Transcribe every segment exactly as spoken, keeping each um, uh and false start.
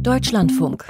Deutschlandfunk.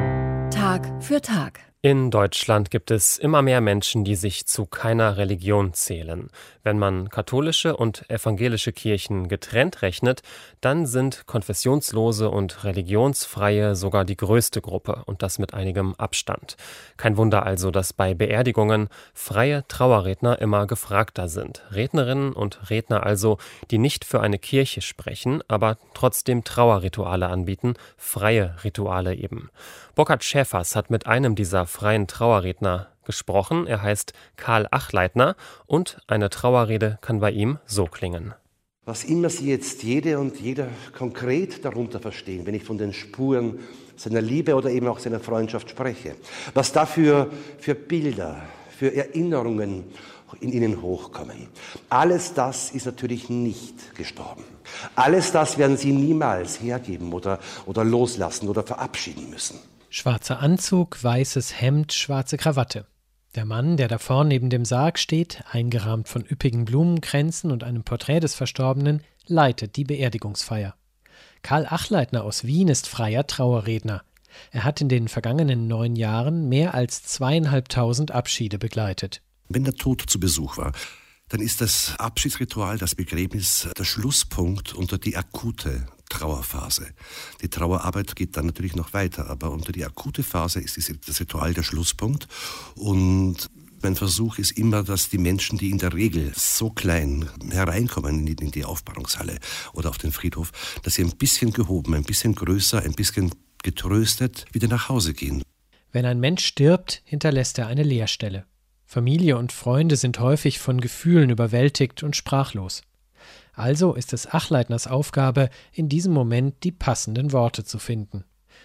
Tag für Tag. In Deutschland gibt es immer mehr Menschen, die sich zu keiner Religion zählen. Wenn man katholische und evangelische Kirchen getrennt rechnet, dann sind Konfessionslose und Religionsfreie sogar die größte Gruppe und das mit einigem Abstand. Kein Wunder also, dass bei Beerdigungen freie Trauerredner immer gefragter sind. Rednerinnen und Redner also, die nicht für eine Kirche sprechen, aber trotzdem Trauerrituale anbieten, freie Rituale eben. Burkhard Schäfers hat mit einem dieser freien Trauerredner gesprochen. Er heißt Karl Achleitner und eine Trauerrede kann bei ihm so klingen. Was immer Sie jetzt jede und jeder konkret darunter verstehen, wenn ich von den Spuren seiner Liebe oder eben auch seiner Freundschaft spreche, was dafür für Bilder, für Erinnerungen in Ihnen hochkommen. Alles das ist natürlich nicht gestorben. Alles das werden Sie niemals hergeben oder, oder loslassen oder verabschieden müssen. Schwarzer Anzug, weißes Hemd, schwarze Krawatte. Der Mann, der da vorn neben dem Sarg steht, eingerahmt von üppigen Blumenkränzen und einem Porträt des Verstorbenen, leitet die Beerdigungsfeier. Karl Achleitner aus Wien ist freier Trauerredner. Er hat in den vergangenen neun Jahren mehr als zweieinhalbtausend Abschiede begleitet. Wenn der Tod zu Besuch war, dann ist das Abschiedsritual, das Begräbnis, der Schlusspunkt unter die akute Trauerphase. Die Trauerarbeit geht dann natürlich noch weiter, aber unter die akute Phase ist das Ritual der Schlusspunkt. Und mein Versuch ist immer, dass die Menschen, die in der Regel so klein hereinkommen in die, in die Aufbahrungshalle oder auf den Friedhof, dass sie ein bisschen gehoben, ein bisschen größer, ein bisschen getröstet wieder nach Hause gehen. Wenn ein Mensch stirbt, hinterlässt er eine Leerstelle. Familie und Freunde sind häufig von Gefühlen überwältigt und sprachlos. Also ist es Achleitners Aufgabe, in diesem Moment die passenden Worte zu finden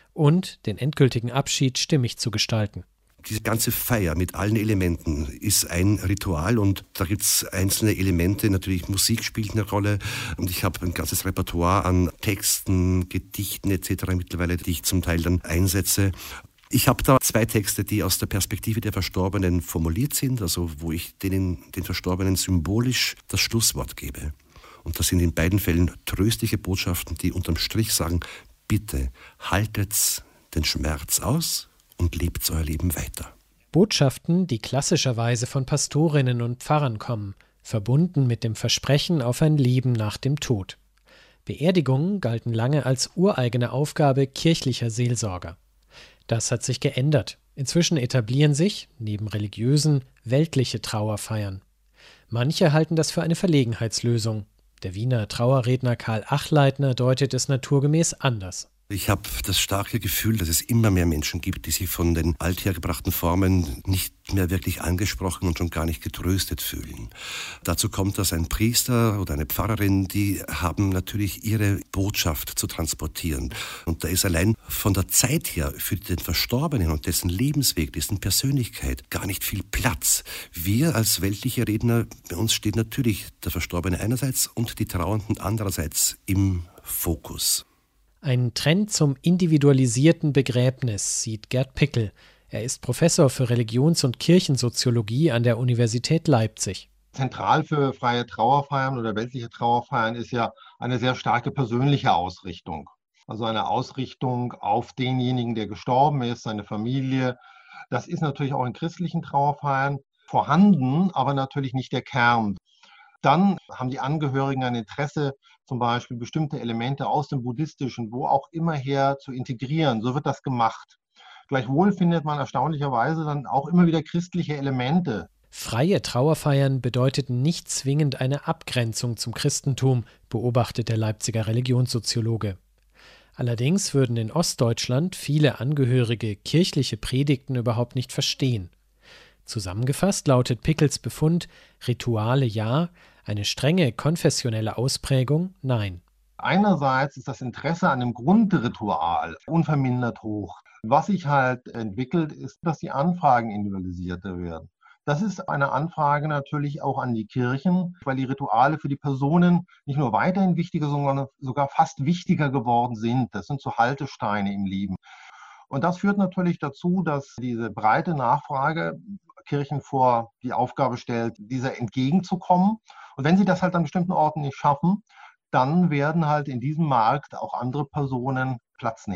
und den endgültigen Abschied stimmig zu gestalten. Diese ganze Feier mit allen Elementen ist ein Ritual und da gibt es einzelne Elemente, natürlich Musik spielt eine Rolle und ich habe ein ganzes Repertoire an Texten, Gedichten et cetera mittlerweile, die ich zum Teil dann einsetze. Ich habe da zwei Texte, die aus der Perspektive der Verstorbenen formuliert sind, also wo ich denen, den Verstorbenen symbolisch das Schlusswort gebe. Und das sind in beiden Fällen tröstliche Botschaften, die unterm Strich sagen, bitte haltet den Schmerz aus und lebt euer Leben weiter. Botschaften, die klassischerweise von Pastorinnen und Pfarrern kommen, verbunden mit dem Versprechen auf ein Leben nach dem Tod. Beerdigungen galten lange als ureigene Aufgabe kirchlicher Seelsorger. Das hat sich geändert. Inzwischen etablieren sich, neben religiösen, weltliche Trauerfeiern. Manche halten das für eine Verlegenheitslösung. Der Wiener Trauerredner Karl Achleitner deutet es naturgemäß anders. Ich habe das starke Gefühl, dass es immer mehr Menschen gibt, die sich von den althergebrachten Formen nicht mehr wirklich angesprochen und schon gar nicht getröstet fühlen. Dazu kommt, dass ein Priester oder eine Pfarrerin, die haben natürlich ihre Botschaft zu transportieren. Und da ist allein von der Zeit her für den Verstorbenen und dessen Lebensweg, dessen Persönlichkeit gar nicht viel Platz. Wir als weltliche Redner, bei uns steht natürlich der Verstorbene einerseits und die Trauernden andererseits im Fokus. Ein Trend zum individualisierten Begräbnis sieht Gerd Pickel. Er ist Professor für Religions- und Kirchensoziologie an der Universität Leipzig. Zentral für freie Trauerfeiern oder weltliche Trauerfeiern ist ja eine sehr starke persönliche Ausrichtung. Also eine Ausrichtung auf denjenigen, der gestorben ist, seine Familie. Das ist natürlich auch in christlichen Trauerfeiern vorhanden, aber natürlich nicht der Kern. Dann haben die Angehörigen ein Interesse, zum Beispiel bestimmte Elemente aus dem Buddhistischen, wo auch immer her, zu integrieren. So wird das gemacht. Gleichwohl findet man erstaunlicherweise dann auch immer wieder christliche Elemente. Freie Trauerfeiern bedeuteten nicht zwingend eine Abgrenzung zum Christentum, beobachtet der Leipziger Religionssoziologe. Allerdings würden in Ostdeutschland viele Angehörige kirchliche Predigten überhaupt nicht verstehen. Zusammengefasst lautet Pickels Befund: Rituale ja, eine strenge konfessionelle Ausprägung nein. Einerseits ist das Interesse an dem Grundritual unvermindert hoch. Was sich halt entwickelt, ist, dass die Anfragen individualisierter werden. Das ist eine Anfrage natürlich auch an die Kirchen, weil die Rituale für die Personen nicht nur weiterhin wichtiger, sondern sogar fast wichtiger geworden sind. Das sind so Haltesteine im Leben. Und das führt natürlich dazu, dass diese breite Nachfrage Kirchen vor die Aufgabe stellt, dieser entgegenzukommen. Und wenn sie das halt an bestimmten Orten nicht schaffen, dann werden halt in diesem Markt auch andere Personen Platz nehmen.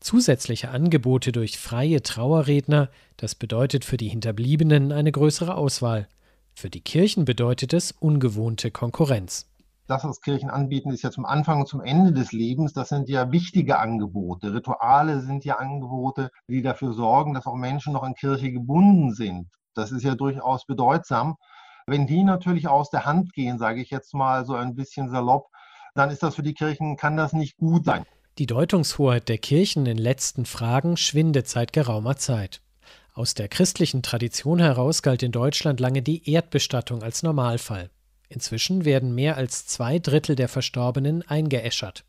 Zusätzliche Angebote durch freie Trauerredner, das bedeutet für die Hinterbliebenen eine größere Auswahl. Für die Kirchen bedeutet es ungewohnte Konkurrenz. Das, was Kirchen anbieten, ist ja zum Anfang und zum Ende des Lebens. Das sind ja wichtige Angebote. Rituale sind ja Angebote, die dafür sorgen, dass auch Menschen noch an Kirche gebunden sind. Das ist ja durchaus bedeutsam. Wenn die natürlich aus der Hand gehen, sage ich jetzt mal so ein bisschen salopp, dann ist das für die Kirchen, kann das nicht gut sein. Die Deutungshoheit der Kirchen in letzten Fragen schwindet seit geraumer Zeit. Aus der christlichen Tradition heraus galt in Deutschland lange die Erdbestattung als Normalfall. Inzwischen werden mehr als zwei Drittel der Verstorbenen eingeäschert.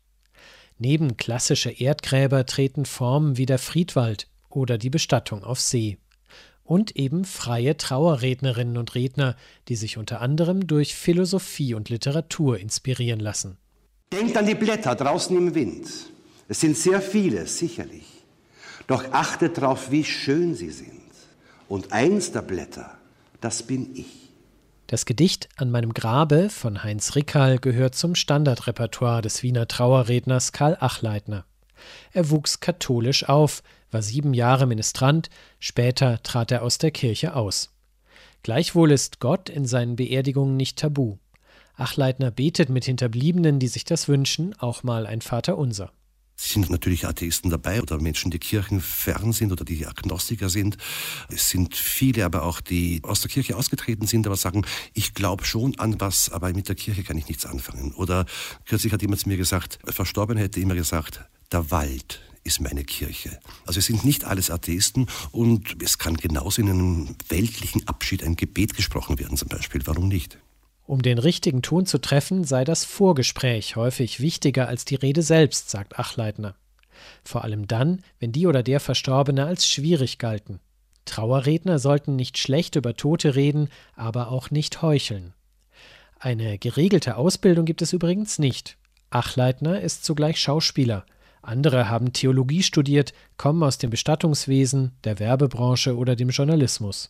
Neben klassische Erdgräber treten Formen wie der Friedwald oder die Bestattung auf See. Und eben freie Trauerrednerinnen und Redner, die sich unter anderem durch Philosophie und Literatur inspirieren lassen. Denkt an die Blätter draußen im Wind. Es sind sehr viele, sicherlich. Doch achtet darauf, wie schön sie sind. Und eins der Blätter, das bin ich. Das Gedicht An meinem Grabe von Heinz Rickhal gehört zum Standardrepertoire des Wiener Trauerredners Karl Achleitner. Er wuchs katholisch auf, war sieben Jahre Ministrant, später trat er aus der Kirche aus. Gleichwohl ist Gott in seinen Beerdigungen nicht tabu. Achleitner betet mit Hinterbliebenen, die sich das wünschen, auch mal ein Vaterunser. Es sind natürlich Atheisten dabei oder Menschen, die kirchenfern sind oder die Agnostiker sind. Es sind viele aber auch, die aus der Kirche ausgetreten sind, aber sagen, ich glaube schon an was, aber mit der Kirche kann ich nichts anfangen. Oder kürzlich hat jemand zu mir gesagt, Verstorbener hätte immer gesagt, der Wald ist meine Kirche. Also es sind nicht alles Atheisten und es kann genauso in einem weltlichen Abschied ein Gebet gesprochen werden zum Beispiel. Warum nicht? Um den richtigen Ton zu treffen, sei das Vorgespräch häufig wichtiger als die Rede selbst, sagt Achleitner. Vor allem dann, wenn die oder der Verstorbene als schwierig galten. Trauerredner sollten nicht schlecht über Tote reden, aber auch nicht heucheln. Eine geregelte Ausbildung gibt es übrigens nicht. Achleitner ist zugleich Schauspieler. Andere haben Theologie studiert, kommen aus dem Bestattungswesen, der Werbebranche oder dem Journalismus.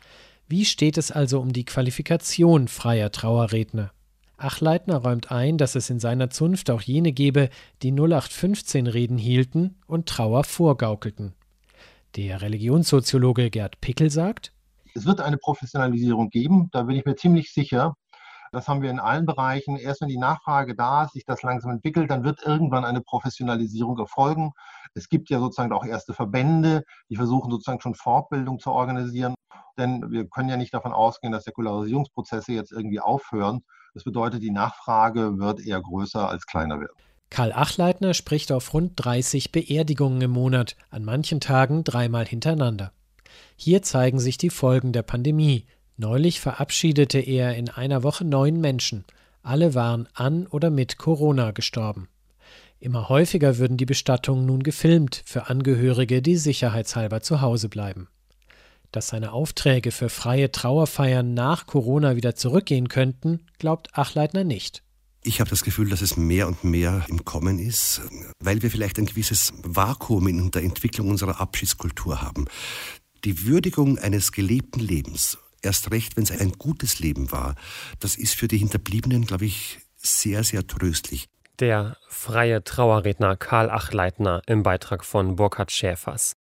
Wie steht es also um die Qualifikation freier Trauerredner? Achleitner räumt ein, dass es in seiner Zunft auch jene gebe, die null acht fünfzehn Reden hielten und Trauer vorgaukelten. Der Religionssoziologe Gerd Pickel sagt: Es wird eine Professionalisierung geben, da bin ich mir ziemlich sicher. Das haben wir in allen Bereichen. Erst wenn die Nachfrage da ist, sich das langsam entwickelt, dann wird irgendwann eine Professionalisierung erfolgen. Es gibt ja sozusagen auch erste Verbände, die versuchen sozusagen schon Fortbildung zu organisieren. Denn wir können ja nicht davon ausgehen, dass Säkularisierungsprozesse jetzt irgendwie aufhören. Das bedeutet, die Nachfrage wird eher größer als kleiner werden. Karl Achleitner spricht auf rund dreißig Beerdigungen im Monat, an manchen Tagen dreimal hintereinander. Hier zeigen sich die Folgen der Pandemie. Neulich verabschiedete er in einer Woche neun Menschen. Alle waren an oder mit Corona gestorben. Immer häufiger würden die Bestattungen nun gefilmt für Angehörige, die sicherheitshalber zu Hause bleiben. Dass seine Aufträge für freie Trauerfeiern nach Corona wieder zurückgehen könnten, glaubt Achleitner nicht. Ich habe das Gefühl, dass es mehr und mehr im Kommen ist, weil wir vielleicht ein gewisses Vakuum in der Entwicklung unserer Abschiedskultur haben. Die Würdigung eines gelebten Lebens, erst recht, wenn es ein gutes Leben war, das ist für die Hinterbliebenen, glaube ich, sehr, sehr tröstlich. Der freie Trauerredner Karl Achleitner im Beitrag von Burkhard Schäfers.